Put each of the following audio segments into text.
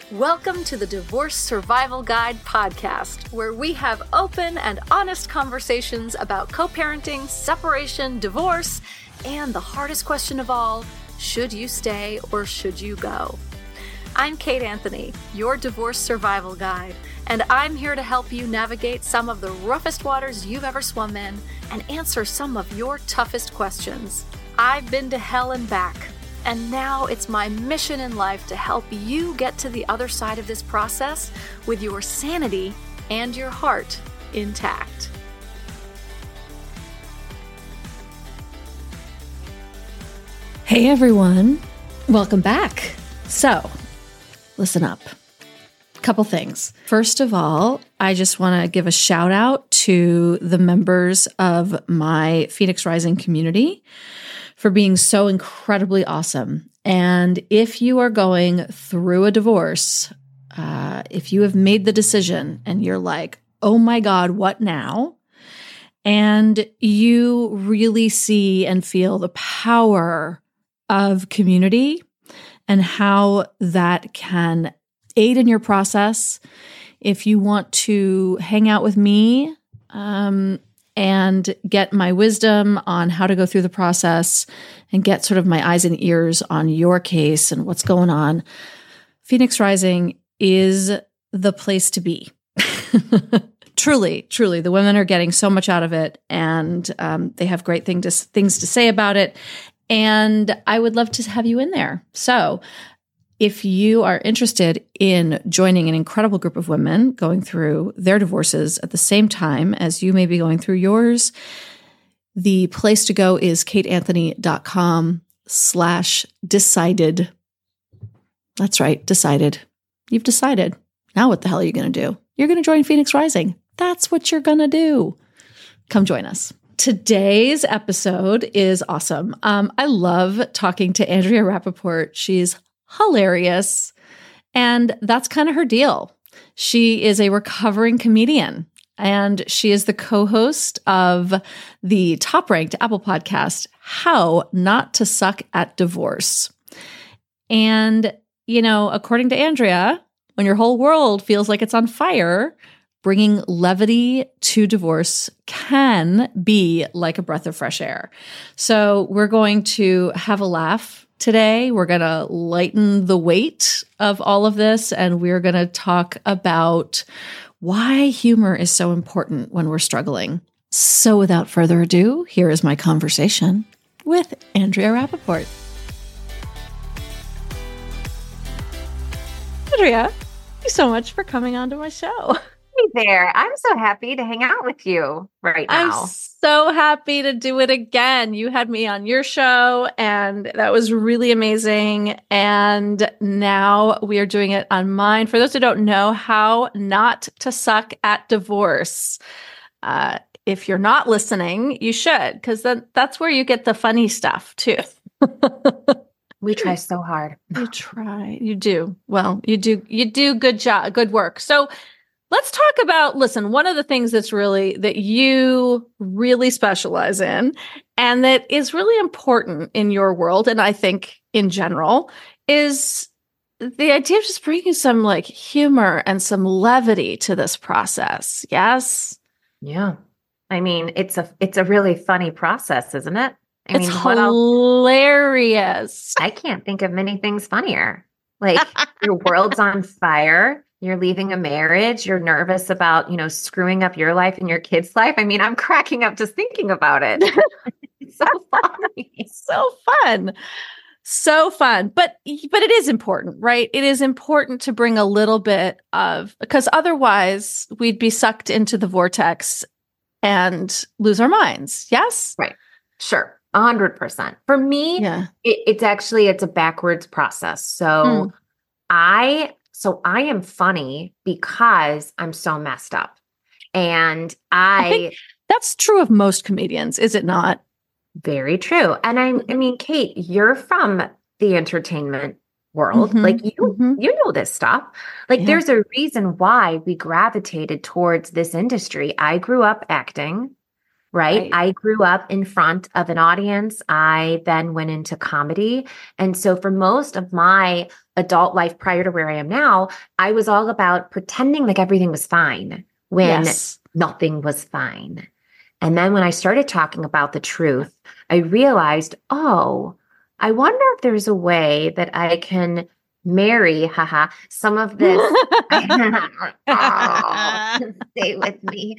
Welcome to the Divorce Survival Guide podcast, where we have open and honest conversations about co-parenting, separation, divorce, and the hardest question of all, should you stay or should you go? I'm Kate Anthony, your divorce survival guide, and I'm here to help you navigate some of the roughest waters you've ever swum in and answer some of your toughest questions. I've been to hell and back, and now it's my mission in life to help you get to the other side of this process with your sanity and your heart intact. Hey everyone, welcome back. So, listen up. Couple things. First of all, I just want to give a shout out to the members of my Phoenix Rising community for being so incredibly awesome. And if you are going through a divorce, if you have made the decision and you're like, oh my God, what now? And you really see and feel the power of community and how that can aid in your process. If you want to hang out with me, and get my wisdom on how to go through the process and get sort of my eyes and ears on your case and what's going on, Phoenix Rising is the place to be. Truly, the women are getting so much out of it, and they have great things to say about it. And I would love to have you in there. So if you are interested in joining an incredible group of women going through their divorces at the same time as you may be going through yours, the place to go is kateanthony.com/decided. That's right, decided. You've decided. Now what the hell are you going to do? You're going to join Phoenix Rising. That's what you're going to do. Come join us. Today's episode is awesome. I love talking to Andrea Rappaport. She's hilarious. And that's kind of her deal. She is a recovering comedian, and she is the co-host of the top-ranked Apple podcast, How Not to Suck at Divorce. And, you know, according to Andrea, when your whole world feels like it's on fire, bringing levity to divorce can be like a breath of fresh air. So we're going to have a laugh today. We're going to lighten the weight of all of this, and we're going to talk about why humor is so important when we're struggling. So without further ado, here is my conversation with Andrea Rappaport. Andrea, thank you so much for coming on to my show. Hey there. I'm so happy to hang out with you right now. I'm so happy to do it again. You had me on your show, and that was really amazing. And now we are doing it on mine. For those who don't know, How Not to Suck at Divorce. If you're not listening, you should, because that's where you get the funny stuff too. We try so hard. You try. You do. Well, you do good job, good work. So let's talk about, listen, one of the things that you really specialize in, and that is really important in your world, and I think in general, is the idea of just bringing some like humor and some levity to this process. Yes? Yeah. I mean, it's a really funny process, isn't it? It's hilarious. I can't think of many things funnier. Like your world's on fire. You're leaving a marriage. You're nervous about, screwing up your life and your kid's life. I mean, I'm cracking up just thinking about it. It's so funny. So fun. So fun. But it is important, right? It is important to bring a little bit of, because otherwise we'd be sucked into the vortex and lose our minds. Yes? Right. Sure. 100%. For me, yeah. It's a backwards process. So I am funny because I'm so messed up. And I think that's true of most comedians, is it not? Very true. And I mean, Kate, you're from the entertainment world. Like you know this stuff. Like there's a reason why we gravitated towards this industry. I grew up acting, right? I grew up in front of an audience. I then went into comedy. And so for most of my adult life prior to where I am now, I was all about pretending like everything was fine when nothing was fine. And then when I started talking about the truth, I realized, oh, I wonder if there's a way that I can marry, some of this. Stay with me.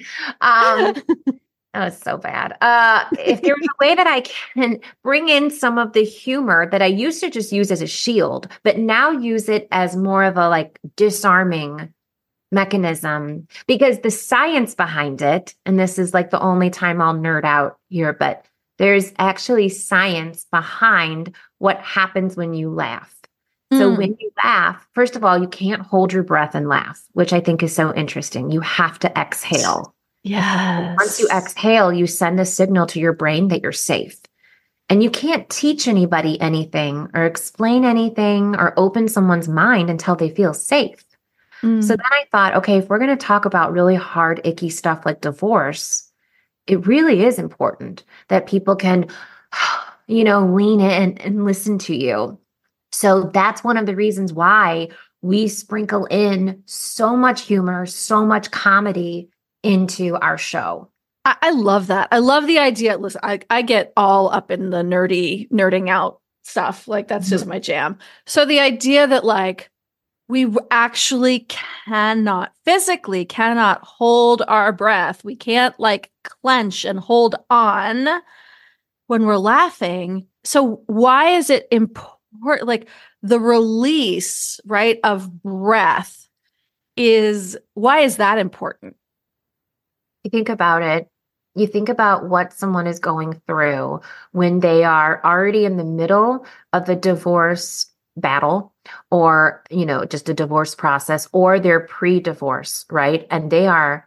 That was so bad. If there was a way that I can bring in some of the humor that I used to just use as a shield, but now use it as more of a like disarming mechanism, because the science behind it, and this is like the only time I'll nerd out here, but there's actually science behind what happens when you laugh. So when you laugh, first of all, you can't hold your breath and laugh, which I think is so interesting. You have to exhale. Yes. Once you exhale, you send a signal to your brain that you're safe. And you can't teach anybody anything or explain anything or open someone's mind until they feel safe. So then I thought, okay, if we're going to talk about really hard, icky stuff like divorce, it really is important that people can, lean in and listen to you. So that's one of the reasons why we sprinkle in so much humor, so much comedy into our show. I love that. I love the idea. Listen, I get all up in the nerding out stuff. Like that's just my jam. So the idea that like we actually physically cannot hold our breath. We can't like clench and hold on when we're laughing. So why is it important? Like the release, right, of breath why is that important? You think about it. You think about what someone is going through when they are already in the middle of a divorce battle or, just a divorce process, or they're pre-divorce, right? And they're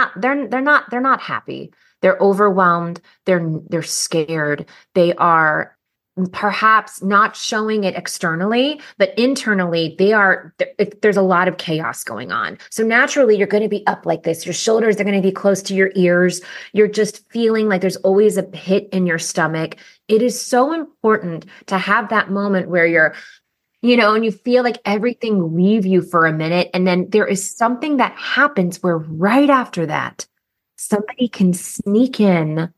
not happy. They're overwhelmed. They're scared. They are perhaps not showing it externally, but internally there's a lot of chaos going on. So naturally you're going to be up like this. Your shoulders are going to be close to your ears. You're just feeling like there's always a pit in your stomach. It is so important to have that moment where you're, and you feel like everything leave you for a minute. And then there is something that happens where right after that, somebody can sneak in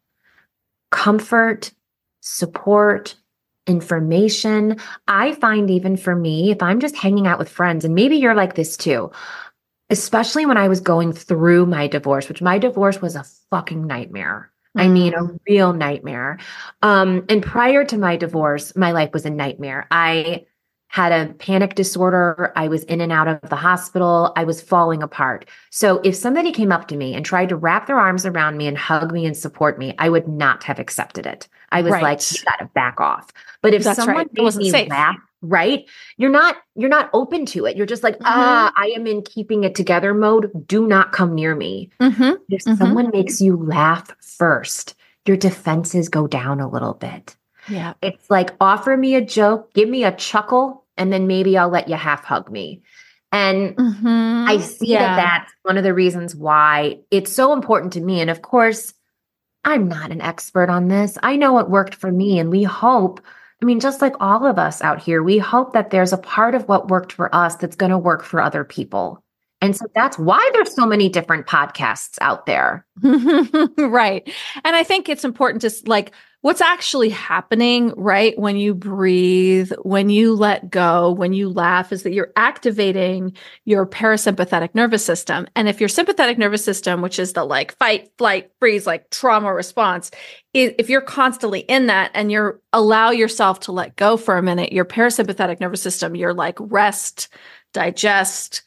comfort, support, information. I find even for me, if I'm just hanging out with friends, and maybe you're like this too, especially when I was going through my divorce, which my divorce was a fucking nightmare. I mean, a real nightmare. And prior to my divorce, my life was a nightmare. I had a panic disorder. I was in and out of the hospital. I was falling apart. So if somebody came up to me and tried to wrap their arms around me and hug me and support me, I would not have accepted it. I was like, you got to back off. But if someone made me laugh, right, you're not open to it. You're just like, I am in keeping it together mode. Do not come near me. If someone makes you laugh first, your defenses go down a little bit. Yeah. It's like, offer me a joke, give me a chuckle, and then maybe I'll let you half hug me. And I see that that's one of the reasons why it's so important to me. And of course, I'm not an expert on this. I know what worked for me. And we hope, just like all of us out here, we hope that there's a part of what worked for us that's going to work for other people. And so that's why there's so many different podcasts out there. Right. And I think it's important to like what's actually happening, right? When you breathe, when you let go, when you laugh, is that you're activating your parasympathetic nervous system. And if your sympathetic nervous system, which is the like fight, flight, freeze, like trauma response, if you're constantly in that and you're allow yourself to let go for a minute, your parasympathetic nervous system, you're like rest, digest,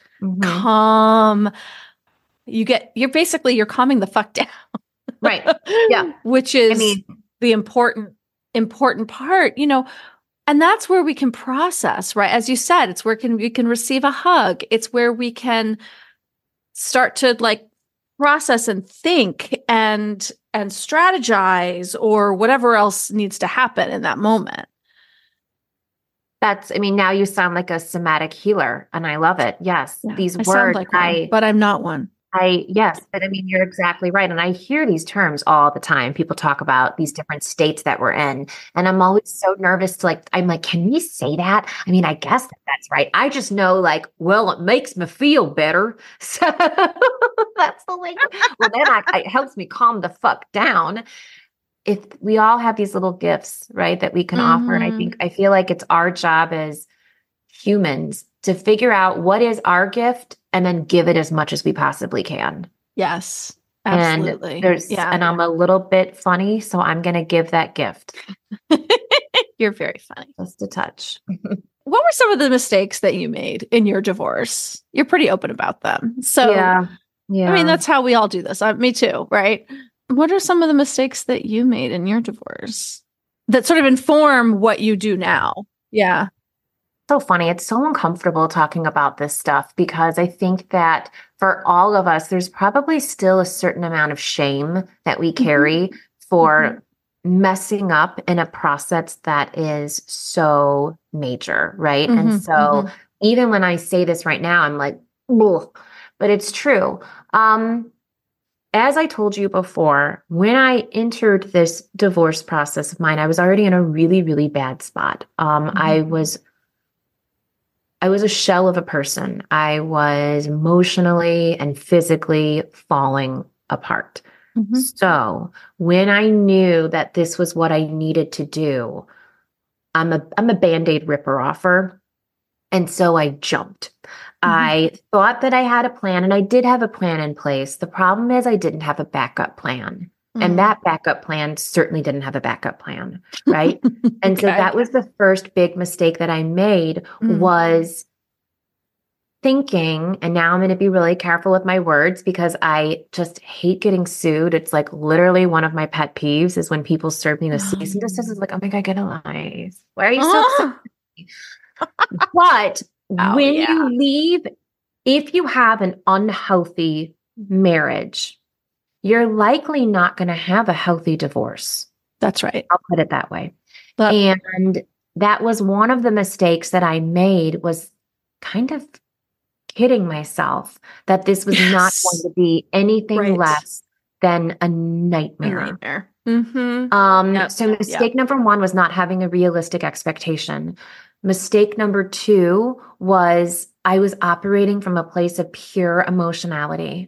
calm. You're calming the fuck down. Right. Yeah. Which is the important part, and that's where we can process, right? As you said, it's where we can receive a hug. It's where we can start to like process and think and strategize or whatever else needs to happen in that moment. Now you sound like a somatic healer and I love it. Yes. Yeah, These I words, sound like one, but I'm not one. Yes, but I mean, you're exactly right. And I hear these terms all the time. People talk about these different states that we're in. And I'm always so nervous to I'm like, can we say that? I mean, I guess that's right. I just know well, it makes me feel better. So that's the language. Well, then it helps me calm the fuck down. If we all have these little gifts, right, that we can offer. And I feel like it's our job as humans to figure out what is our gift and then give it as much as we possibly can. Yes, absolutely. And I'm a little bit funny, so I'm going to give that gift. You're very funny. Just a touch. What were some of the mistakes that you made in your divorce? You're pretty open about them. So, yeah. I mean, that's how we all do this. Me too, right? What are some of the mistakes that you made in your divorce that sort of inform what you do now? Yeah. So funny. It's so uncomfortable talking about this stuff because I think that for all of us, there's probably still a certain amount of shame that we carry for messing up in a process that is so major, right? And so even when I say this right now, I'm like, ugh, but it's true. As I told you before, when I entered this divorce process of mine, I was already in a really, really bad spot. I was a shell of a person. I was emotionally and physically falling apart. So when I knew that this was what I needed to do, I'm a Band-Aid ripper offer. And so I jumped. I thought that I had a plan, and I did have a plan in place. The problem is I didn't have a backup plan. And that backup plan certainly didn't have a backup plan, right? And so that was the first big mistake that I made was thinking, and now I'm going to be really careful with my words because I just hate getting sued. It's literally one of my pet peeves is when people serve me the cease and desist. It's like, oh my God, get a life. Why are you so upset? But when you leave, if you have an unhealthy marriage, you're likely not going to have a healthy divorce. That's right. I'll put it that way. And that was one of the mistakes that I made was kind of kidding myself that this was not going to be anything less than a nightmare. So mistake number one was not having a realistic expectation. Mistake number two was I was operating from a place of pure emotionality.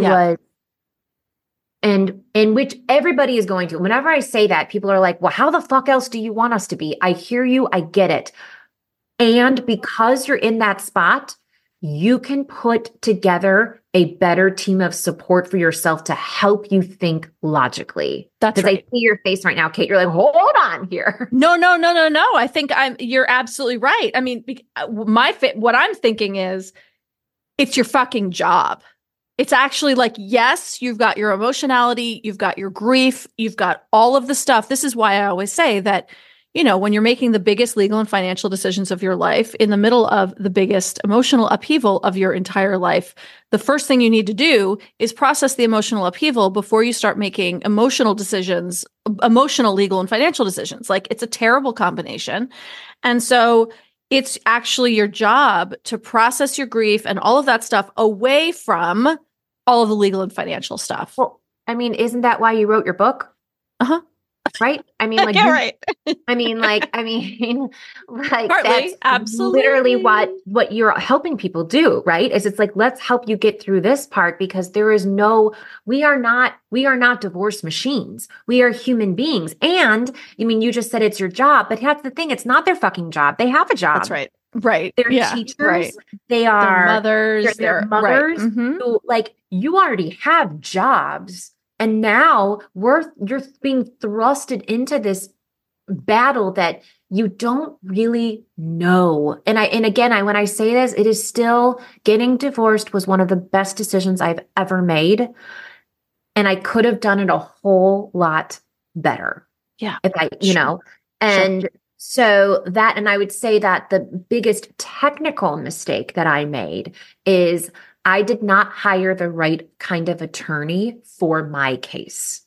And in which everybody is going to. Whenever I say that, people are like, well, how the fuck else do you want us to be? I hear you. I get it. And because you're in that spot, you can put together a better team of support for yourself to help you think logically. That's right. I see your face right now, Kate. You're like, hold on here. No. I think you're absolutely right. I mean, what I'm thinking is it's your fucking job. It's actually yes, you've got your emotionality, you've got your grief, you've got all of the stuff. This is why I always say that, when you're making the biggest legal and financial decisions of your life, in the middle of the biggest emotional upheaval of your entire life, the first thing you need to do is process the emotional upheaval before you start making emotional decisions, emotional, legal, and financial decisions. It's a terrible combination. And so it's actually your job to process your grief and all of that stuff away from all of the legal and financial stuff. Well, I mean, isn't that why you wrote your book? Right? I mean, right. Partly, that's absolutely literally what you're helping people do, right? It's let's help you get through this part because we are not divorce machines. We are human beings. And you just said it's your job, but that's the thing. It's not their fucking job. They have a job. That's right. Right. They're teachers. Right. They are mothers. They're mothers who you already have jobs. And now you're being thrusted into this battle that you don't really know. And again, when I say this, it is still getting divorced was one of the best decisions I've ever made. And I could have done it a whole lot better. Yeah. If and so that, and I would say that the biggest technical mistake that I made is I did not hire the right kind of attorney for my case.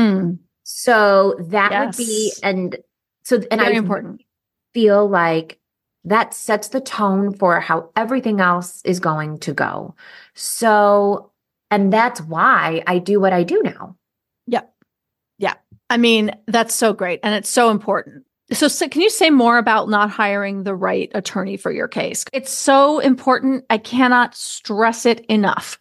So that would be, and very important. Feel like that sets the tone for how everything else is going to go. So And that's why I do what I do now. Yep. Yeah. I mean, that's so great. And it's so important. So can you say more about not hiring the right attorney for your case? It's so important. I cannot stress it enough.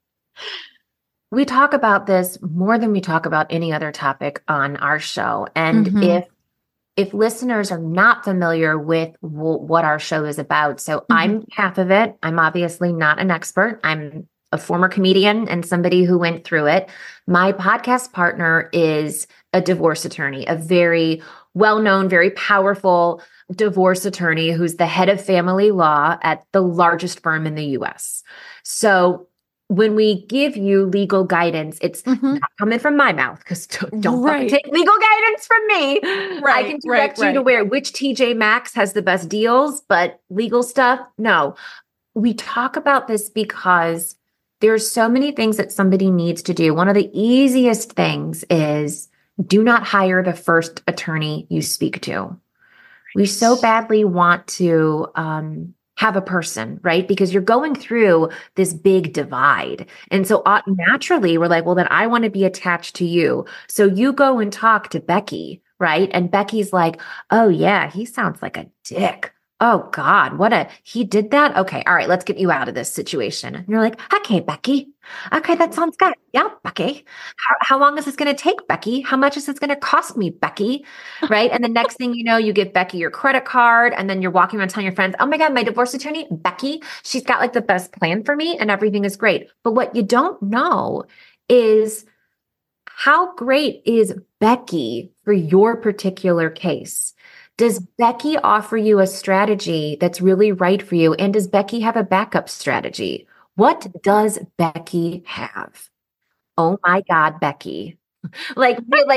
We talk about this more than we talk about any other topic on our show. And if listeners are not familiar with what our show is about, so I'm half of it. I'm obviously not an expert. I'm a former comedian and somebody who went through it. My podcast partner is a divorce attorney, a very well-known, very powerful divorce attorney who's the head of family law at the largest firm in the US. So when we give you legal guidance, it's not coming from my mouth, because don't fucking take legal guidance from me. I can direct you to which TJ Maxx has the best deals, but legal stuff, no. We talk about this because there's so many things that somebody needs to do. One of the easiest things is do not hire the first attorney you speak to. We so badly want to have a person, right? Because you're going through this big divide. And so naturally we're like, well, then I want to be attached to you. So you go and talk to Becky, right? And Becky's like, oh yeah, he sounds like a dick. Oh God, he did that? Okay. All right. Let's get you out of this situation. And you're like, okay, Becky. Okay. That sounds good. Yeah, Becky. How long is this going to take, Becky? How much is this going to cost me, Becky? Right. And the next thing you know, you give Becky your credit card, and then you're walking around telling your friends, oh my God, my divorce attorney, Becky, she's got like the best plan for me and everything is great. But what you don't know is how great is Becky for your particular case? Does Becky offer you a strategy that's really right for you? And does Becky have a backup strategy? What does Becky have? Oh my God, Becky. What?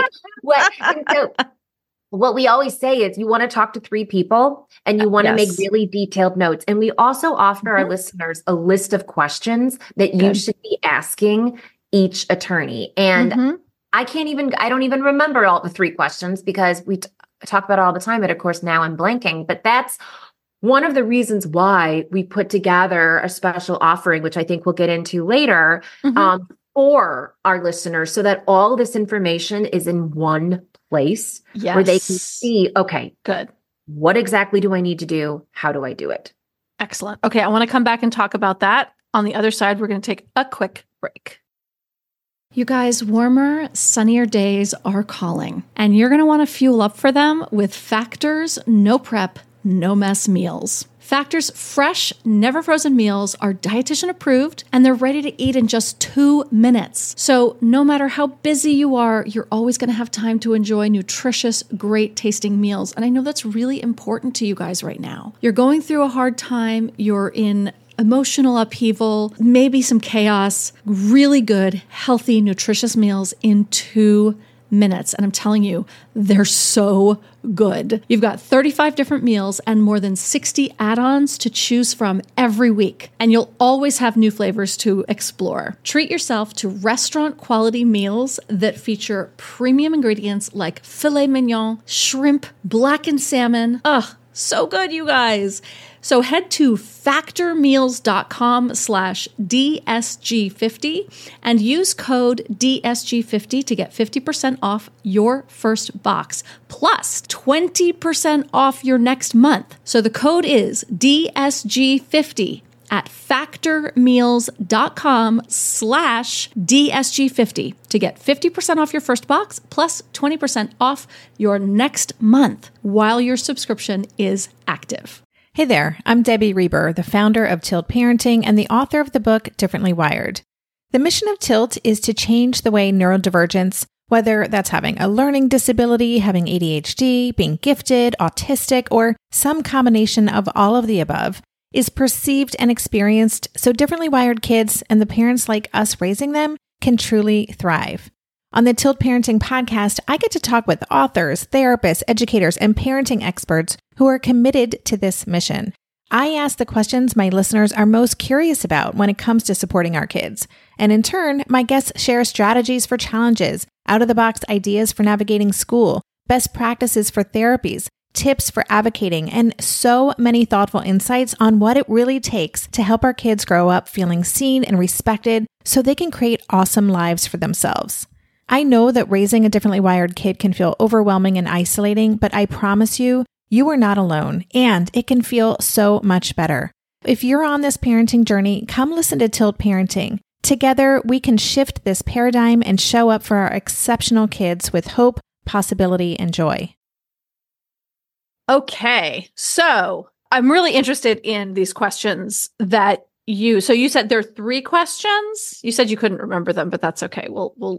So what we always say is you want to talk to 3 people and you want to make really detailed notes. And we also offer our listeners a list of questions that you should be asking each attorney. And I don't even remember all the 3 questions because we talk about it all the time. But of course, now I'm blanking. But that's one of the reasons why we put together a special offering, which I think we'll get into later, for our listeners, so that all this information is in one place where they can see, okay, good. What exactly do I need to do? How do I do it? Excellent. Okay. I want to come back and talk about that. On the other side, we're going to take a quick break. You guys, warmer, sunnier days are calling, and you're going to want to fuel up for them with Factor's no prep, no mess meals. Factor's fresh, never frozen meals are dietitian approved, and they're ready to eat in just 2 minutes. So no matter how busy you are, you're always going to have time to enjoy nutritious, great tasting meals. And I know that's really important to you guys right now. You're going through a hard time. You're in emotional upheaval, maybe some chaos, really good, healthy, nutritious meals in 2 minutes. And I'm telling you, they're so good. You've got 35 different meals and more than 60 add-ons to choose from every week. And you'll always have new flavors to explore. Treat yourself to restaurant quality meals that feature premium ingredients like filet mignon, shrimp, blackened salmon. Ugh, so good, you guys. So head to factormeals.com/DSG50 and use code DSG50 to get 50% off your first box, plus 20% off your next month. So the code is DSG50 at factormeals.com/DSG50 to get 50% off your first box plus 20% off your next month while your subscription is active. Hey there, I'm Debbie Reber, the founder of Tilt Parenting and the author of the book Differently Wired. The mission of Tilt is to change the way neurodivergence, whether that's having a learning disability, having ADHD, being gifted, autistic, or some combination of all of the above, is perceived and experienced so differently wired kids and the parents like us raising them can truly thrive. On the Tilt Parenting podcast, I get to talk with authors, therapists, educators, and parenting experts who are committed to this mission. I ask the questions my listeners are most curious about when it comes to supporting our kids. And in turn, my guests share strategies for challenges, out-of-the-box ideas for navigating school, best practices for therapies, tips for advocating, and so many thoughtful insights on what it really takes to help our kids grow up feeling seen and respected so they can create awesome lives for themselves. I know that raising a differently wired kid can feel overwhelming and isolating, but I promise you, you are not alone, and it can feel so much better. If you're on this parenting journey, come listen to Tilt Parenting. Together, we can shift this paradigm and show up for our exceptional kids with hope, possibility, and joy. Okay, so I'm really interested in these questions that you said there are 3 questions. You said you couldn't remember them, but that's okay. We'll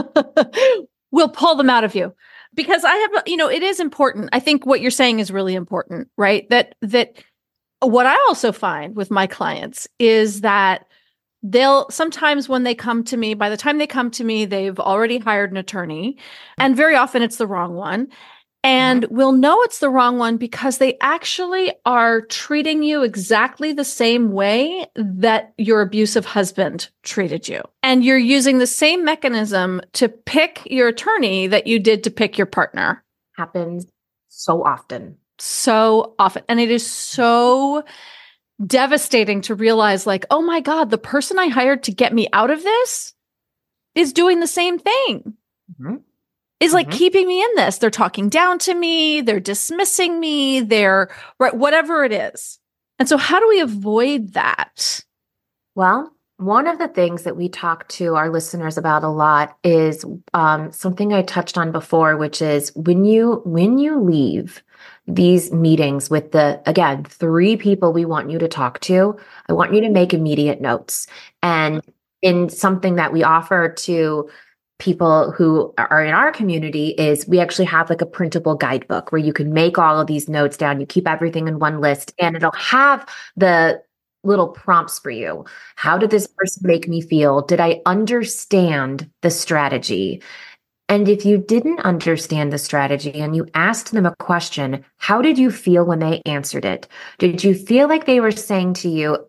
we'll pull them out of you because I have, it is important. I think what you're saying is really important, right? That what I also find with my clients is that they'll sometimes when they come to me, by the time they come to me, they've already hired an attorney, and very often it's the wrong one. And we'll know it's the wrong one because they actually are treating you exactly the same way that your abusive husband treated you. And you're using the same mechanism to pick your attorney that you did to pick your partner. Happens so often. So often. And it is so devastating to realize, like, oh my God, the person I hired to get me out of this is doing the same thing. Mm-hmm. Is like keeping me in this. They're talking down to me. They're dismissing me. They're right, whatever it is. And so how do we avoid that? Well, one of the things that we talk to our listeners about a lot is something I touched on before, which is when you leave these meetings with again, 3 people we want you to talk to, I want you to make immediate notes. And in something that we offer to people who are in our community is we actually have like a printable guidebook where you can make all of these notes down. You keep everything in one list and it'll have the little prompts for you. How did this person make me feel? Did I understand the strategy? And if you didn't understand the strategy and you asked them a question, how did you feel when they answered it? Did you feel like they were saying to you,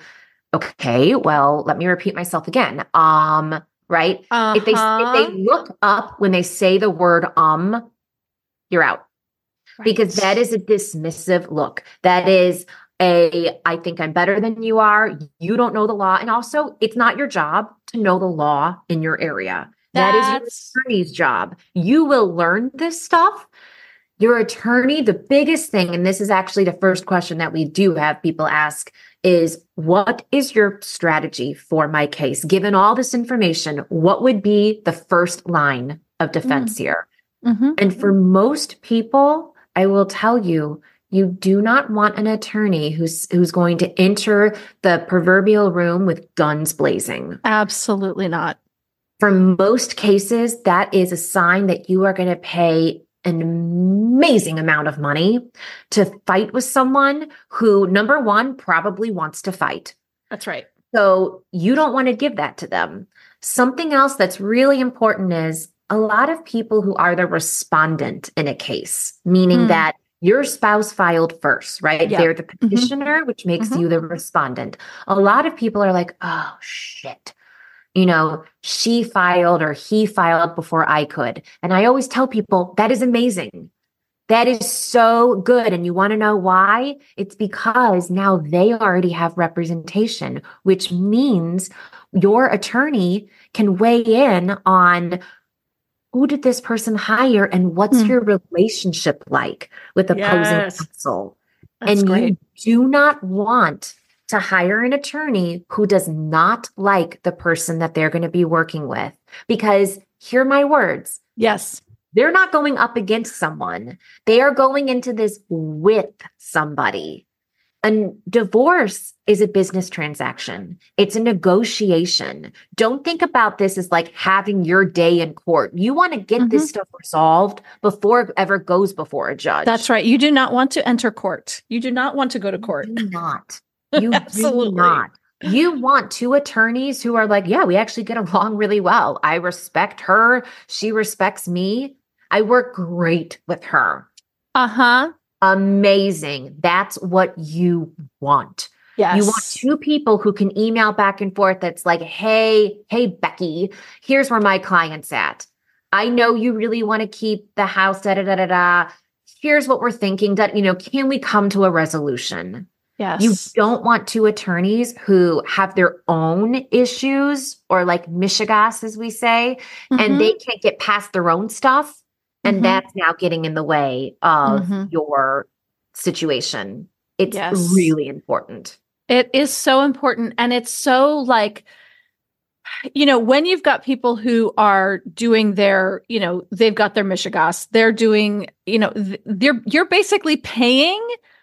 okay, well, let me repeat myself again. Right? If they look up when they say the word you're out. Right. Because that is a dismissive look. That is I think I'm better than you are. You don't know the law. And also, it's not your job to know the law in your area. That is your attorney's job. You will learn this stuff. Your attorney, the biggest thing, and this is actually the first question that we do have people ask, is what is your strategy for my case? Given all this information, what would be the first line of defense here? Mm-hmm. And for most people, I will tell you, you do not want an attorney who's going to enter the proverbial room with guns blazing. Absolutely not. For most cases, that is a sign that you are going to pay an amazing amount of money to fight with someone who, number one, probably wants to fight. That's right. So you don't want to give that to them. Something else that's really important is a lot of people who are the respondent in a case, meaning that your spouse filed first, right? Yep. They're the petitioner, which makes you the respondent. A lot of people are like, oh, shit. She filed or he filed before I could. And I always tell people that is amazing. That is so good. And you want to know why? It's because now they already have representation, which means your attorney can weigh in on who did this person hire and what's your relationship like with opposing counsel. That's and great. You do not want to hire an attorney who does not like the person that they're going to be working with. Because hear my words. Yes. They're not going up against someone. They are going into this with somebody. And divorce is a business transaction. It's a negotiation. Don't think about this as like having your day in court. You want to get this stuff resolved before it ever goes before a judge. That's right. You do not want to enter court. You do not want to go to court. You do not. You do not. You want 2 attorneys who are like, yeah, we actually get along really well. I respect her. She respects me. I work great with her. Amazing. That's what you want. Yes. You want 2 people who can email back and forth. That's like, hey, Becky, here's where my client's at. I know you really want to keep the house, Here's what we're thinking. Can we come to a resolution? Yes. You don't want two attorneys who have their own issues or like mishigas, as we say, and they can't get past their own stuff. And that's now getting in the way of your situation. It's really important. It is so important. And it's so like, when you've got people who are doing their, they've got their mishigas, they're doing, you're basically paying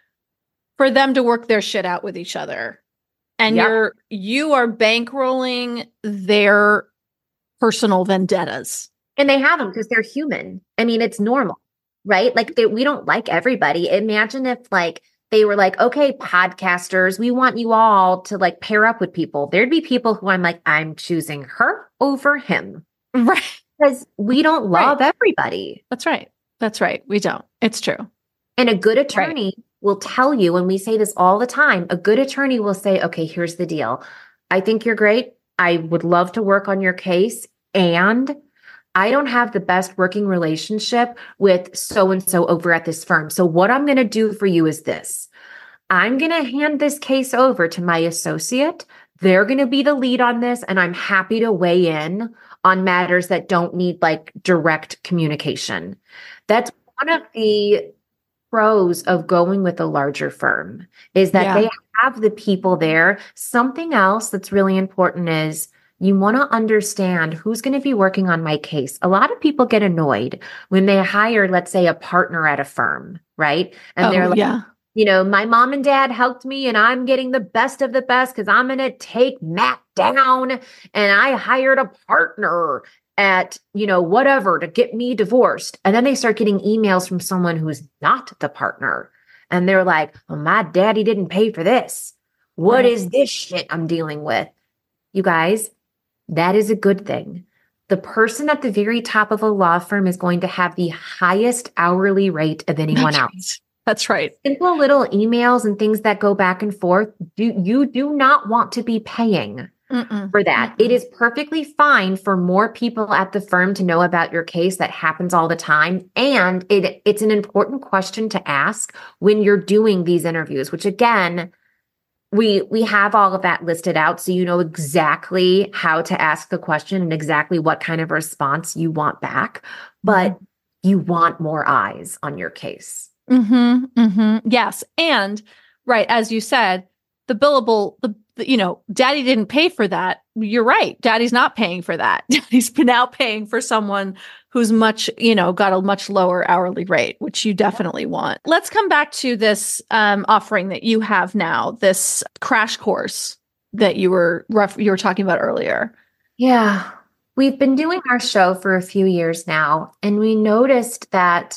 for them to work their shit out with each other. And you are bankrolling their personal vendettas. And they have them because they're human. I mean, it's normal, right? Like we don't like everybody. Imagine if like they were like, okay, podcasters, we want you all to like pair up with people. There'd be people who I'm like, I'm choosing her over him. Right. Because we don't love everybody. That's right. That's right. We don't. It's true. And a good attorney will tell you, and we say this all the time, a good attorney will say, okay, here's the deal. I think you're great. I would love to work on your case. And I don't have the best working relationship with so-and-so over at this firm. So what I'm going to do for you is this. I'm going to hand this case over to my associate. They're going to be the lead on this. And I'm happy to weigh in on matters that don't need like direct communication. That's one of the pros of going with a larger firm is that they have the people there. Something else that's really important is you want to understand who's going to be working on my case. A lot of people get annoyed when they hire, let's say, a partner at a firm, right? And they're like, my mom and dad helped me and I'm getting the best of the best because I'm going to take Matt down. And I hired a partner at, whatever to get me divorced. And then they start getting emails from someone who's not the partner. And they're like, well, my daddy didn't pay for this. What is this shit I'm dealing with? You guys, that is a good thing. The person at the very top of a law firm is going to have the highest hourly rate of anyone else. That's right. Simple little emails and things that go back and forth. You do not want to be paying for that. It is perfectly fine for more people at the firm to know about your case. That happens all the time. And it's an important question to ask when you're doing these interviews, which again, we have all of that listed out. So you know exactly how to ask the question and exactly what kind of response you want back, but you want more eyes on your case. Yes. And right. As you said, the billable, daddy didn't pay for that. You're right. Daddy's not paying for that. Daddy's now paying for someone who's much, got a much lower hourly rate, which you definitely want. Let's come back to this offering that you have now, this crash course that you were talking about earlier. Yeah. We've been doing our show for a few years now, and we noticed that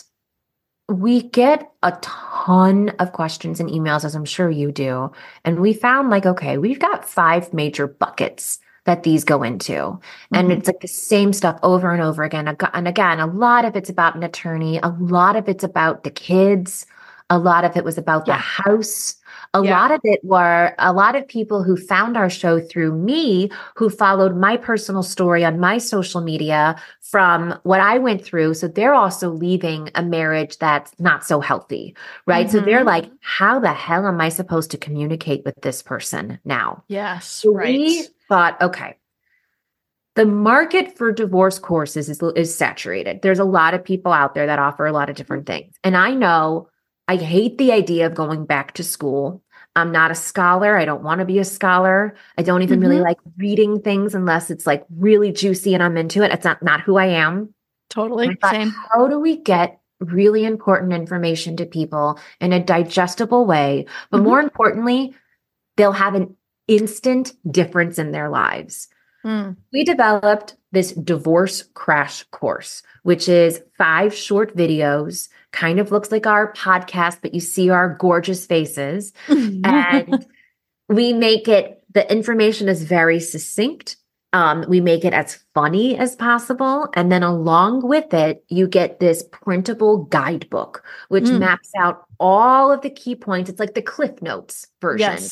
we get a ton of questions and emails, as I'm sure you do. And we found okay, we've got 5 major buckets that these go into. And it's like the same stuff over and over again. And again, a lot of it's about an attorney. A lot of it's about the kids. A lot of it was about the house. A lot of it were a lot of people who found our show through me, who followed my personal story on my social media from what I went through. So they're also leaving a marriage that's not so healthy, right? So they're like, how the hell am I supposed to communicate with this person now? Yes, so we thought, okay, the market for divorce courses is saturated. There's a lot of people out there that offer a lot of different things. And I know I hate the idea of going back to school. I'm not a scholar. I don't want to be a scholar. I don't even really like reading things unless it's like really juicy and I'm into it. It's not who I am. Totally. Same. How do we get really important information to people in a digestible way? But more importantly, they'll have an instant difference in their lives. We developed this divorce crash course, which is 5 short videos, kind of looks like our podcast, but you see our gorgeous faces. And we make it, the information is very succinct. We make it as funny as possible. And then along with it, you get this printable guidebook, which maps out all of the key points. It's like the Cliff Notes version.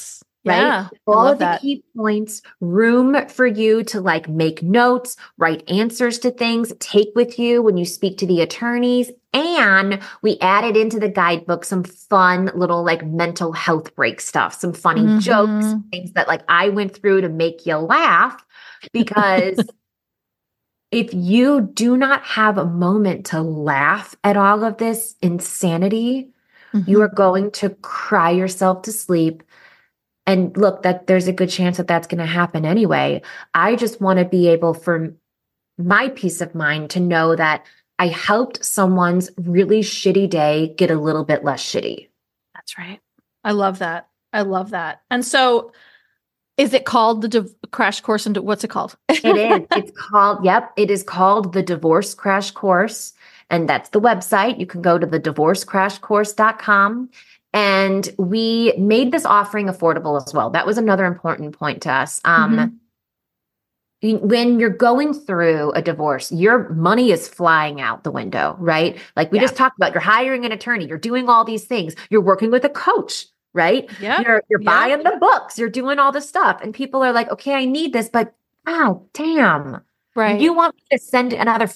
Yeah, right? I All love of the that. key points, room for you to like make notes, write answers to things, take with you when you speak to the attorneys. And we added into the guidebook some fun little like mental health break stuff, some funny jokes, Mhm. things that like I went through to make you laugh. Because if you do not have a moment to laugh at all of this insanity, you are Mhm. going to cry yourself to sleep. And look, that there's a good chance that that's going to happen anyway. I just want to be able, for my peace of mind, to know that I helped someone's really shitty day get a little bit less shitty. That's right. I love that. I love that. And so is it called the Crash Course? And what's it called? It is. It's called, yep, it is called the Divorce Crash Course. And that's the website. You can go to thedivorcecrashcourse.com. And we made this offering affordable as well. That was another important point to us. Mhm. When you're going through a divorce, your money is flying out the window, right? Like we Yeah. just talked about, you're hiring an attorney, you're doing all these things, you're working with a coach, right? Yep. You're Yep. buying the books, you're doing all this stuff. And people are like, okay, I need this, but oh, damn. Right. You want me to send another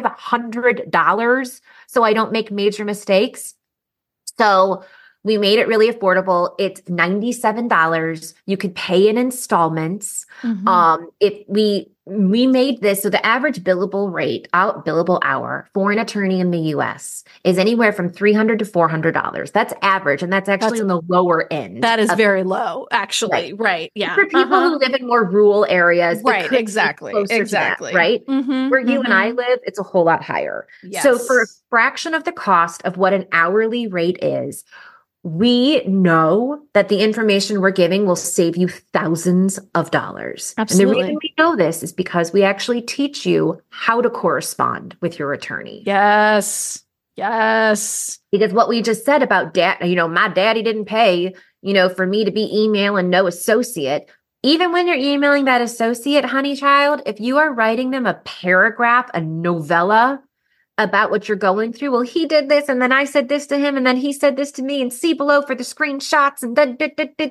$500 so I don't make major mistakes? So we made it really affordable. It's $97. You could pay in installments. Mhm. If we made this, so the average billable hour for an attorney in the US is anywhere from $300 to $400. That's average. And that's actually on the lower end. That is very low, actually. Right. Right. Yeah. For people who live in more rural areas, it Right. could be Exactly. closer to that, Exactly. right? Mhm. Where you and I Mhm. live, it's a whole lot higher. Yes. So for a fraction of the cost of what an hourly rate is, we know that the information we're giving will save you thousands of dollars. Absolutely. And the reason we know this is because we actually teach you how to correspond with your attorney. Yes. Yes. Because what we just said about my daddy didn't pay, for me to be emailing no associate. Even when you're emailing that associate, honey child, if you are writing them a paragraph, a novella about what you're going through, well, he did this, and then I said this to him, and then he said this to me, and see below for the screenshots, and then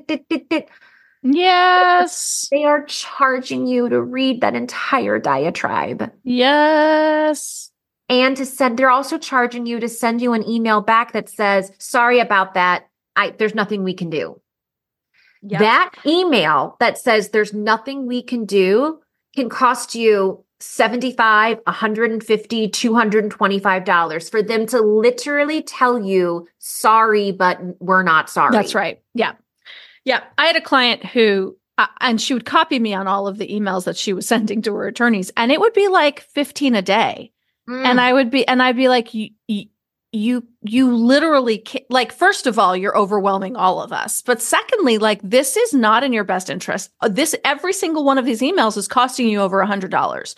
Yes. they are charging you to read that entire diatribe. Yes. And they're also charging you to send you an email back that says, sorry about that. There's nothing we can do. Yep. That email that says there's nothing we can do can cost you $75, $150, $225 for them to literally tell you, sorry, but we're not sorry. That's right. Yeah. Yeah. I had a client who, and she would copy me on all of the emails that she was sending to her attorneys, and it would be like 15 a day. And I'd be like, you literally like, first of all, you're overwhelming all of us. But secondly, like, this is not in your best interest. Every single one of these emails is costing you over $100.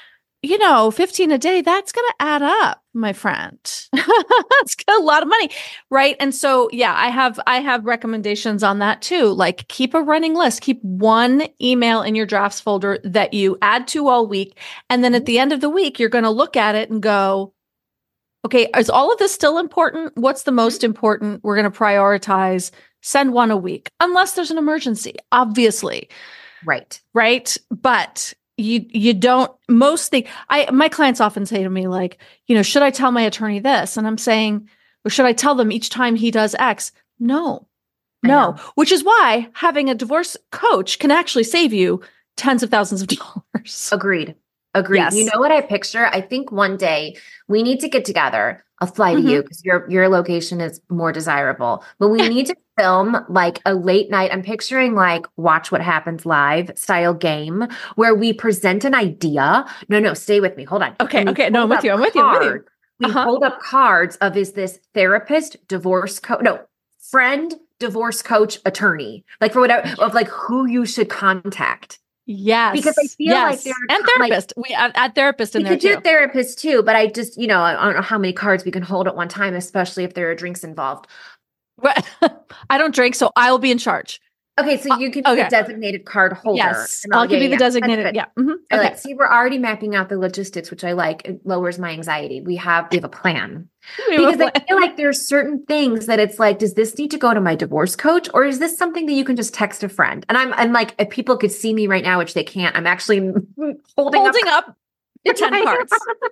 15 a day, that's going to add up, my friend. That's a lot of money. Right. And so, yeah, I have recommendations on that too. Like, keep a running list, keep one email in your drafts folder that you add to all week. And then at the end of the week, you're going to look at it and go, okay, is all of this still important? What's the most important? We're going to prioritize, send one a week, unless there's an emergency, obviously. Right. Right. But you don't, my clients often say to me, like, should I tell my attorney this? And I'm saying, or should I tell them each time he does X? No, which is why having a divorce coach can actually save you tens of thousands of dollars. Agreed. Yes. You know what I picture? I think one day we need to get together. I'll fly to you because your location is more desirable. But we need to film like a late night. I'm picturing like Watch What Happens Live style game where we present an idea. No, stay with me. Hold on. Okay. No, I'm with you. I'm with you. We hold up cards of, is this therapist, divorce coach? No, friend, divorce coach, attorney. Like for whatever, of like who you should contact. Yes. Because I feel like they're and therapist. We add therapist in there too. We could do therapist too, but I just, I don't know how many cards we can hold at one time, especially if there are drinks involved. I don't drink, so I'll be in charge. Okay, so you can be a designated card holder. Yes, I'll give you the designated. Yeah. Mm-hmm. Okay. Like, see, we're already mapping out the logistics, which I like. It lowers my anxiety. We have a plan. Because I feel like there's certain things that it's like, does this need to go to my divorce coach, or is this something that you can just text a friend? And I'm like, if people could see me right now, which they can't, I'm actually holding up the 10 cards.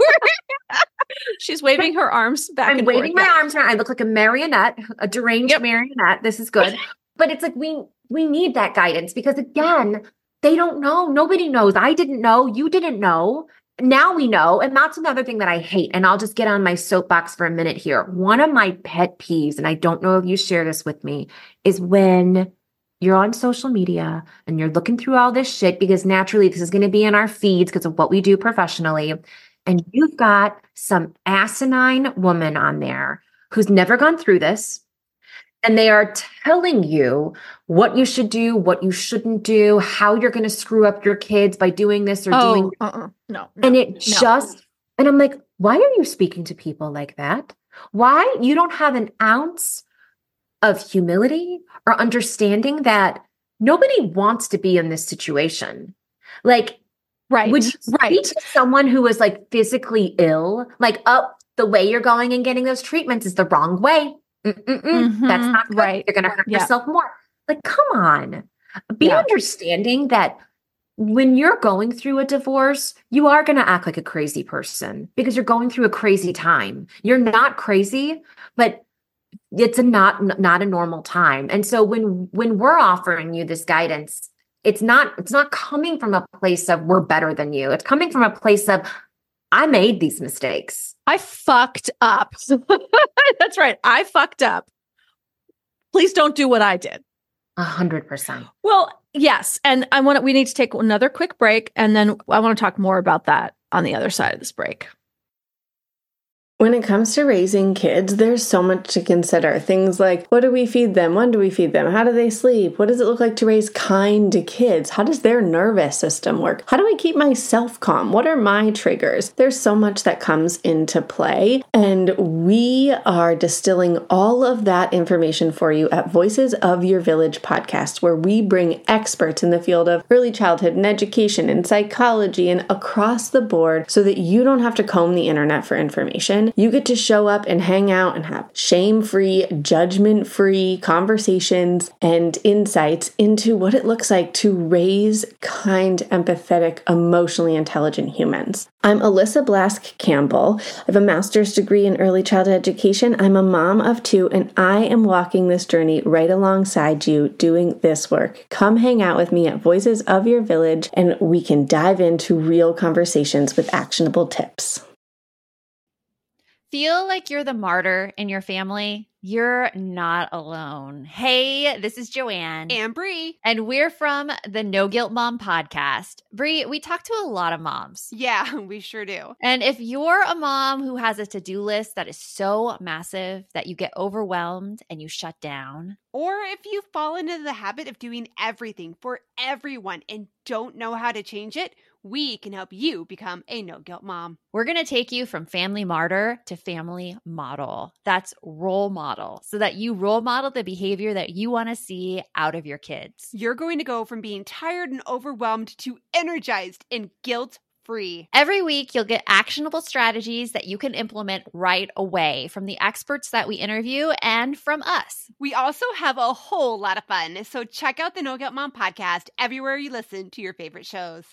She's waving her arms back. I'm waving my arms around. I look like a marionette, a deranged marionette. This is good. But it's like, we need that guidance, because again, they don't know. Nobody knows. I didn't know. You didn't know. Now we know. And that's another thing that I hate. And I'll just get on my soapbox for a minute here. One of my pet peeves, and I don't know if you share this with me, is when you're on social media and you're looking through all this shit, because naturally this is going to be in our feeds because of what we do professionally. And you've got some asinine woman on there who's never gone through this. And they are telling you what you should do, what you shouldn't do, how you're going to screw up your kids by doing this or doing no. And and I'm like, why are you speaking to people like that? Why? You don't have an ounce of humility or understanding that nobody wants to be in this situation. Like, would you speak to someone who was like physically ill? Like, the way you're going and getting those treatments is the wrong way. Mm-hmm. That's not good. Right. You're going to hurt yourself more. Like, come on. Be understanding that when you're going through a divorce, you are going to act like a crazy person because you're going through a crazy time. You're not crazy, but it's not a normal time. And so when we're offering you this guidance, it's not coming from a place of we're better than you. It's coming from a place of I made these mistakes. I fucked up. That's right. I fucked up. Please don't do what I did. 100%. Well, yes. And we need to take another quick break. And then I want to talk more about that on the other side of this break. When it comes to raising kids, there's so much to consider. Things like, what do we feed them? When do we feed them? How do they sleep? What does it look like to raise kind kids? How does their nervous system work? How do I keep myself calm? What are my triggers? There's so much that comes into play, and we are distilling all of that information for you at Voices of Your Village podcast, where we bring experts in the field of early childhood and education and psychology and across the board so that you don't have to comb the internet for information. You get to show up and hang out and have shame-free, judgment-free conversations and insights into what it looks like to raise kind, empathetic, emotionally intelligent humans. I'm Alyssa Blask Campbell. I have a master's degree in early childhood education. I'm a mom of 2, and I am walking this journey right alongside you doing this work. Come hang out with me at Voices of Your Village, and we can dive into real conversations with actionable tips. Feel like you're the martyr in your family? You're not alone. Hey, this is Joanne. And Bree. And we're from the No Guilt Mom podcast. Bree, we talk to a lot of moms. Yeah, we sure do. And if you're a mom who has a to-do list that is so massive that you get overwhelmed and you shut down, or if you fall into the habit of doing everything for everyone and don't know how to change it, we can help you become a no-guilt mom. We're going to take you from family martyr to family model. That's role model, so that you role model the behavior that you want to see out of your kids. You're going to go from being tired and overwhelmed to energized and guilt-free. Every week, you'll get actionable strategies that you can implement right away from the experts that we interview and from us. We also have a whole lot of fun, so check out the No Guilt Mom podcast everywhere you listen to your favorite shows.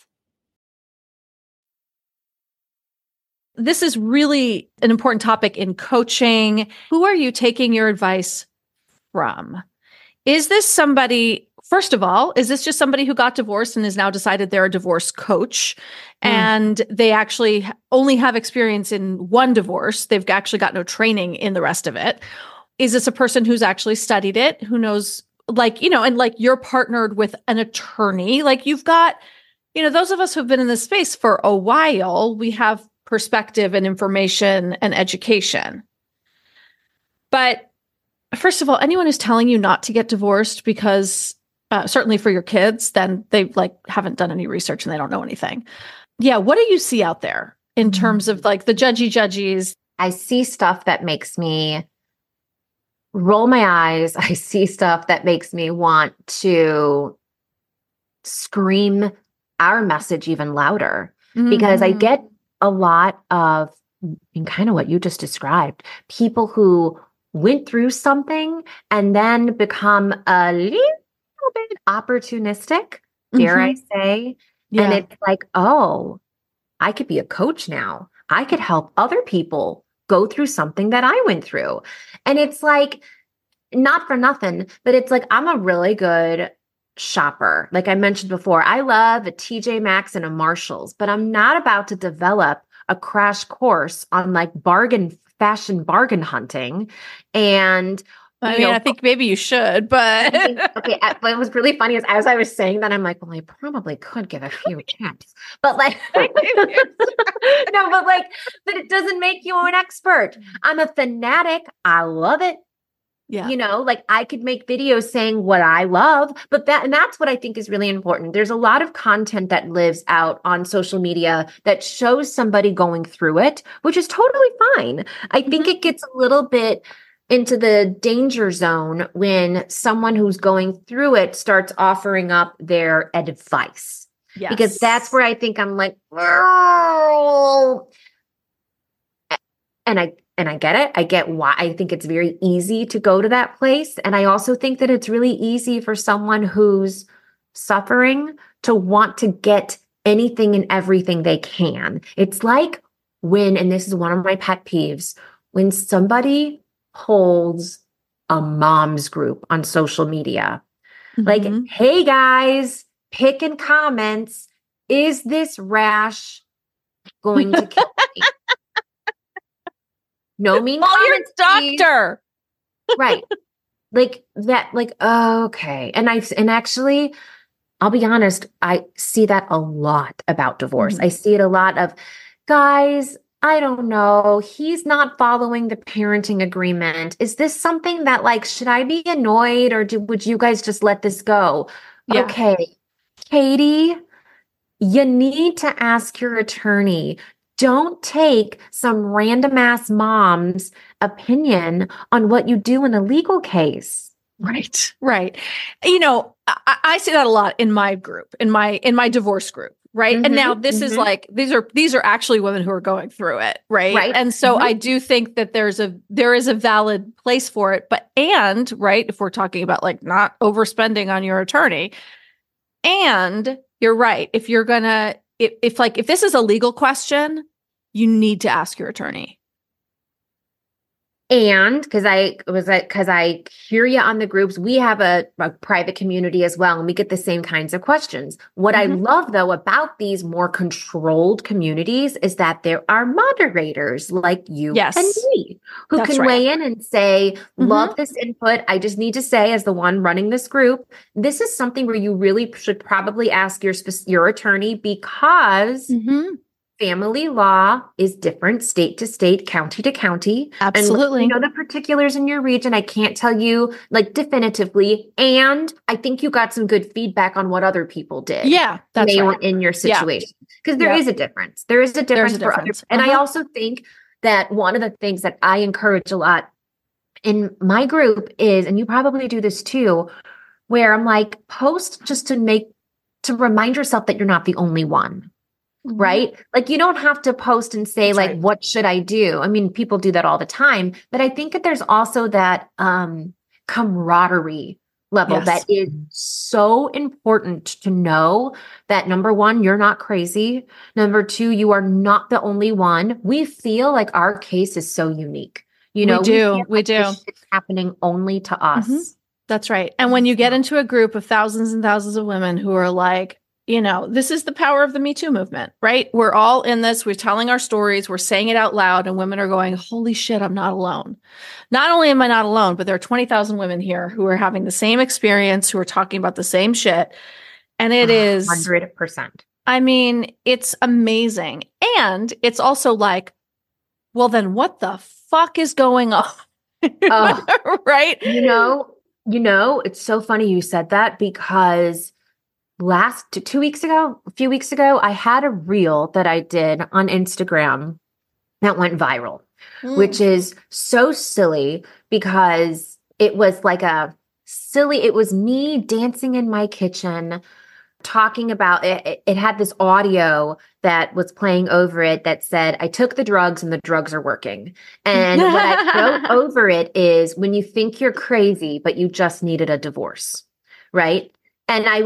This is really an important topic in coaching. Who are you taking your advice from? Is this somebody, first of all, is this just somebody who got divorced and has now decided they're a divorce coach and they actually only have experience in one divorce? They've actually got no training in the rest of it. Is this a person who's actually studied it, who knows, and you're partnered with an attorney? Like, you've got, those of us who've been in this space for a while, we have perspective and information and education. But first of all, anyone who's telling you not to get divorced because certainly for your kids, then they haven't done any research and they don't know anything. Yeah. What do you see out there in terms of the judgies? I see stuff that makes me roll my eyes. I see stuff that makes me want to scream our message even louder, because I get a lot of, and kind of what you just described, people who went through something and then become a little bit opportunistic, dare I say. Yeah. And it's like, oh, I could be a coach now. I could help other people go through something that I went through. And it's like, not for nothing, but it's like, I'm a really good shopper. Like I mentioned before, I love a TJ Maxx and a Marshalls, but I'm not about to develop a crash course on like fashion bargain hunting. And I mean, I think maybe you should, but okay. What was really funny is as I was saying that, I'm like, well, I probably could give a few tips, but like, no, but it doesn't make you an expert. I'm a fanatic. I love it. yeah. Like I could make videos saying what I love, but that's what I think is really important. There's a lot of content that lives out on social media that shows somebody going through it, which is totally fine. I think it gets a little bit into the danger zone when someone who's going through it starts offering up their advice. Yes. Because that's where I think I'm like, oh. And I get it. I get why. I think it's very easy to go to that place. And I also think that it's really easy for someone who's suffering to want to get anything and everything they can. It's like when, and this is one of my pet peeves, when somebody holds a mom's group on social media. Like, hey guys, pick in comments, is this rash going to kill me? No mean comments, doctor. Right. Like that, like, oh, okay. And actually, I'll be honest, I see that a lot about divorce. I see it a lot of, guys, I don't know, he's not following the parenting agreement. Is this something that like, should I be annoyed or would you guys just let this go? Yeah. Okay, Katie, you need to ask your attorney. Don't take some random ass mom's opinion on what you do in a legal case. Right. I see that a lot in my group, in my divorce group. Right. And now this is like, these are actually women who are going through it. Right. And so I do think that there is a valid place for it. But, right, if we're talking about like not overspending on your attorney, and you're right. If you're gonna, if this is a legal question, you need to ask your attorney. And because I hear you on the groups, we have a private community as well, and we get the same kinds of questions. What I love, though, about these more controlled communities is that there are moderators like you and me who can weigh in and say, love this input. I just need to say, as the one running this group, this is something where you really should probably ask your attorney, because family law is different state to state, county to county. Absolutely. And the particulars in your region. I can't tell you like definitively. And I think you got some good feedback on what other people did. Yeah, that's they right. were in your situation. Because there is a difference. There is a difference for others. And I also think that one of the things that I encourage a lot in my group is, and you probably do this too, where I'm like, post just to remind yourself that you're not the only one. Right? Like you don't have to post and say what should I do? I mean, people do that all the time, but I think that there's also that camaraderie level that is so important to know that number one, you're not crazy. Number two, you are not the only one. We feel like our case is so unique. We do. It's happening only to us. That's right. And when you get into a group of thousands and thousands of women who are like, this is the power of the Me Too movement, right? We're all in this. We're telling our stories. We're saying it out loud. And women are going, holy shit, I'm not alone. Not only am I not alone, but there are 20,000 women here who are having the same experience, who are talking about the same shit. And it is 100%. I mean, it's amazing. And it's also like, well, then what the fuck is going on? Right? It's so funny you said that, because a few weeks ago, I had a reel that I did on Instagram that went viral, which is so silly because it was like it was me dancing in my kitchen, talking about it. It had this audio that was playing over it that said, I took the drugs and the drugs are working. And what I wrote over it is, when you think you're crazy, but you just needed a divorce, right? And I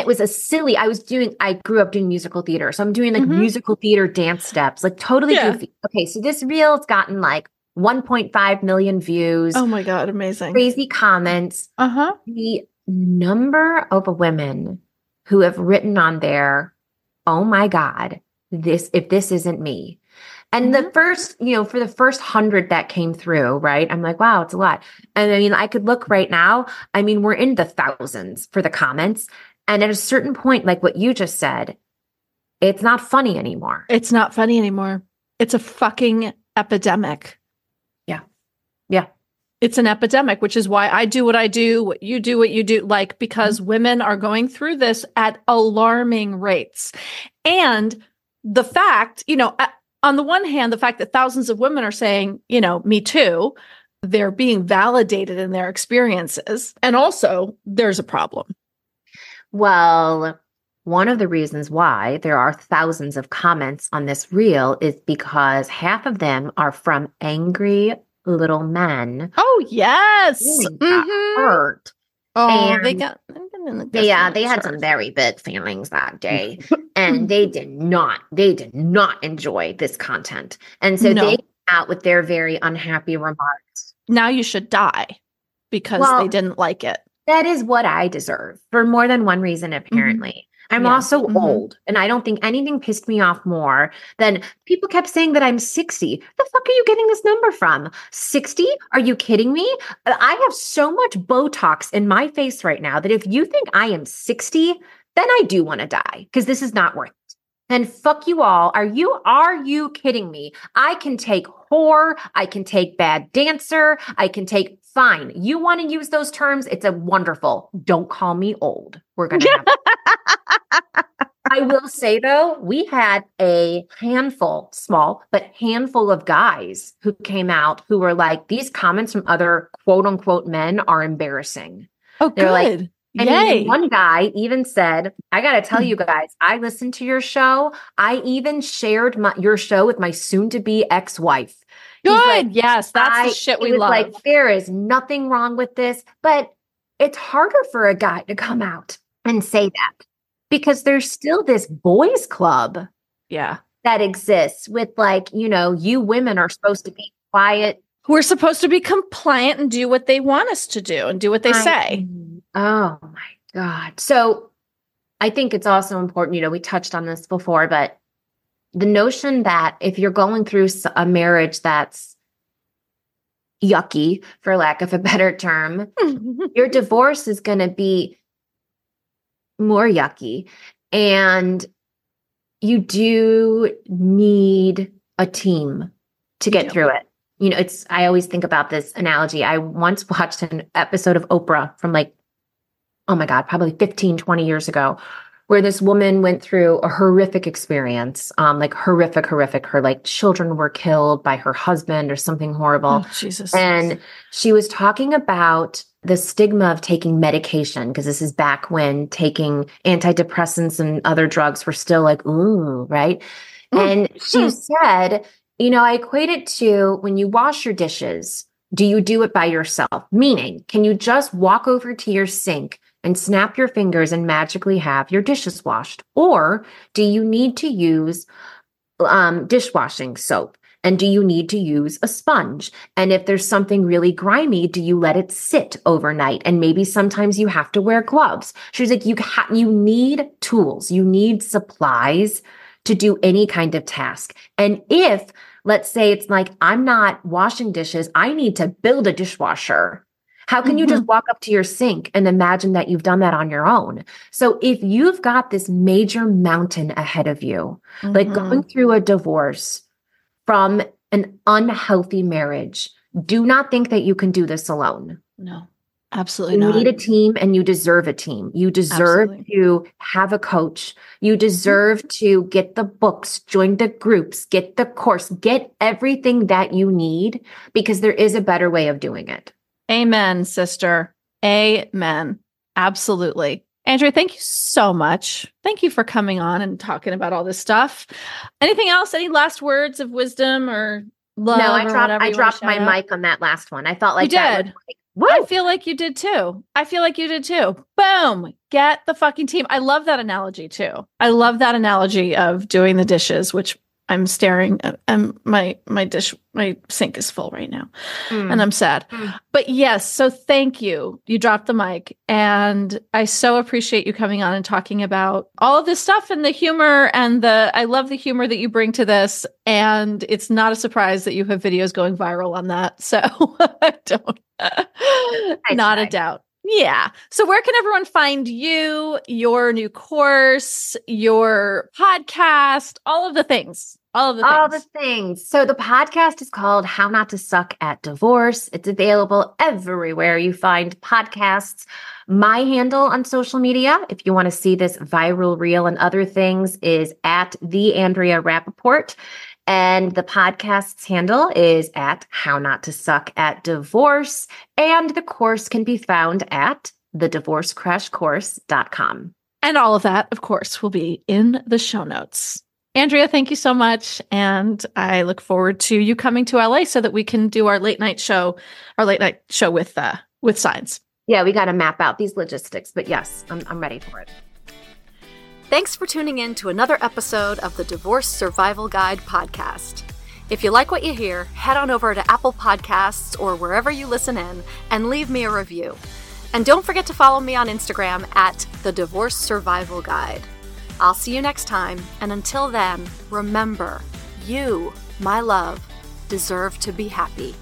grew up doing musical theater. So I'm doing like musical theater dance steps, like totally goofy. Okay. So this reel's gotten like 1.5 million views. Oh my God. Amazing. Crazy comments. The number of women who have written on there, oh my God, if this isn't me. And the first, for the first 100 that came through, right? I'm like, wow, it's a lot. And I mean, I could look right now. I mean, we're in the thousands for the comments. And at a certain point, like what you just said, it's not funny anymore. It's not funny anymore. It's a fucking epidemic. Yeah. Yeah. It's an epidemic, which is why I do what I do, what you do, like, because women are going through this at alarming rates. And the fact, on the one hand, the fact that thousands of women are saying, me too, they're being validated in their experiences. And also, there's a problem. Well, one of the reasons why there are thousands of comments on this reel is because half of them are from angry little men. Oh, yes. Got hurt. Oh, and they had some very big feelings that day. And they did not enjoy this content. And so they came out with their very unhappy remarks. Now you should die because they didn't like it. That is what I deserve for more than one reason, apparently. I'm also old, and I don't think anything pissed me off more than people kept saying that I'm 60. The fuck are you getting this number from? 60? Are you kidding me? I have so much Botox in my face right now that if you think I am 60, then I do want to die, because this is not worth it. And fuck you all. Are you kidding me? I can take whore. I can take bad dancer. I can take fine. You want to use those terms? It's a wonderful. Don't call me old. We're going to have I will say, though, we had a small, but handful of guys who came out who were like, these comments from other quote unquote men are embarrassing. Oh, They're good. Like, mean, one guy even said, I got to tell you guys, I listened to your show. I even shared your show with my soon to be ex-wife. Good. Like, yes. That's the shit we love. Like, there is nothing wrong with this, but it's harder for a guy to come out and say that. Because there's still this boys club that exists with you women are supposed to be quiet. We're supposed to be compliant and do what they want us to do and do what they say. Oh my God. So I think it's also important, we touched on this before, but the notion that if you're going through a marriage that's yucky, for lack of a better term, your divorce is going to be more yucky. And you do need a team to get through it. I always think about this analogy. I once watched an episode of Oprah from oh my God, probably 15, 20 years ago, where this woman went through a horrific experience, horrific. Her children were killed by her husband or something horrible. Oh, Jesus. And she was talking about the stigma of taking medication, because this is back when taking antidepressants and other drugs were still ooh, right? And she said, I equate it to when you wash your dishes, do you do it by yourself? Meaning, can you just walk over to your sink and snap your fingers and magically have your dishes washed? Or do you need to use dishwashing soap? And do you need to use a sponge? And if there's something really grimy, do you let it sit overnight? And maybe sometimes you have to wear gloves. She's like, you need tools. You need supplies to do any kind of task. And if, let's say it's I'm not washing dishes, I need to build a dishwasher. How can you just walk up to your sink and imagine that you've done that on your own? So if you've got this major mountain ahead of you, like going through a divorce from an unhealthy marriage, do not think that you can do this alone. No, absolutely not. You need a team, and you deserve a team. You deserve to have a coach. You deserve to get the books, join the groups, get the course, get everything that you need, because there is a better way of doing it. Amen, sister. Amen. Absolutely. Andrea, thank you so much. Thank you for coming on and talking about all this stuff. Anything else? Any last words of wisdom or love? No, I dropped my mic on that last one. I felt like you that did. was like, woo! I feel like you did too. Boom. Get the fucking team. I love that analogy too. I love that analogy of doing the dishes, which I'm staring at, and my sink is full right now and I'm sad. But yes, so thank you. You dropped the mic and I so appreciate you coming on and talking about all of this stuff and the humor and I love the humor that you bring to this. And it's not a surprise that you have videos going viral on that. So I don't, not a doubt. Yeah. So where can everyone find you, your new course, your podcast, all of the things? All the things. So the podcast is called How Not to Suck at Divorce. It's available everywhere you find podcasts. My handle on social media, if you want to see this viral reel and other things, is at the Andrea Rappaport. And the podcast's handle is at How Not to Suck at Divorce. And the course can be found at thedivorcecrashcourse.com. And all of that, of course, will be in the show notes. Andrea, thank you so much. And I look forward to you coming to LA so that we can do our late night show with Signs. Yeah, we got to map out these logistics. But yes, I'm ready for it. Thanks for tuning in to another episode of the Divorce Survival Guide podcast. If you like what you hear, head on over to Apple Podcasts or wherever you listen in and leave me a review. And don't forget to follow me on Instagram at the Divorce Survival Guide. I'll see you next time, and until then, remember, you, my love, deserve to be happy.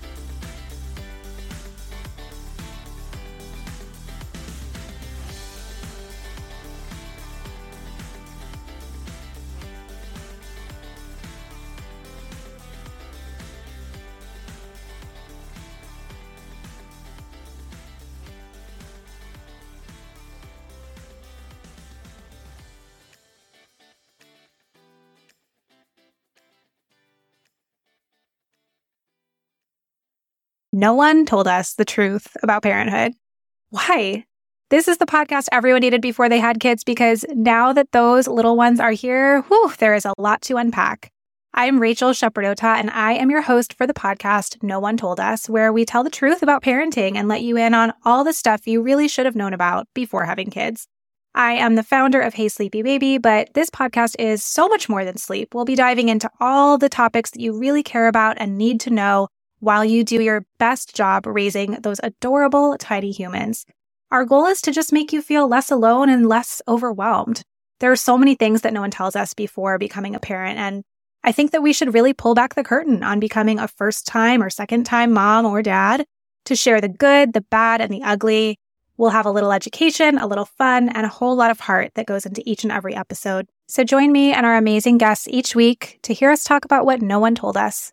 No one told us the truth about parenthood. Why? This is the podcast everyone needed before they had kids because now that those little ones are here, there is a lot to unpack. I'm Rachel Shepardota, and I am your host for the podcast No One Told Us, where we tell the truth about parenting and let you in on all the stuff you really should have known about before having kids. I am the founder of Hey Sleepy Baby, but this podcast is so much more than sleep. We'll be diving into all the topics that you really care about and need to know while you do your best job raising those adorable, tiny humans. Our goal is to just make you feel less alone and less overwhelmed. There are so many things that no one tells us before becoming a parent, and I think that we should really pull back the curtain on becoming a first-time or second-time mom or dad to share the good, the bad, and the ugly. We'll have a little education, a little fun, and a whole lot of heart that goes into each and every episode. So join me and our amazing guests each week to hear us talk about what no one told us.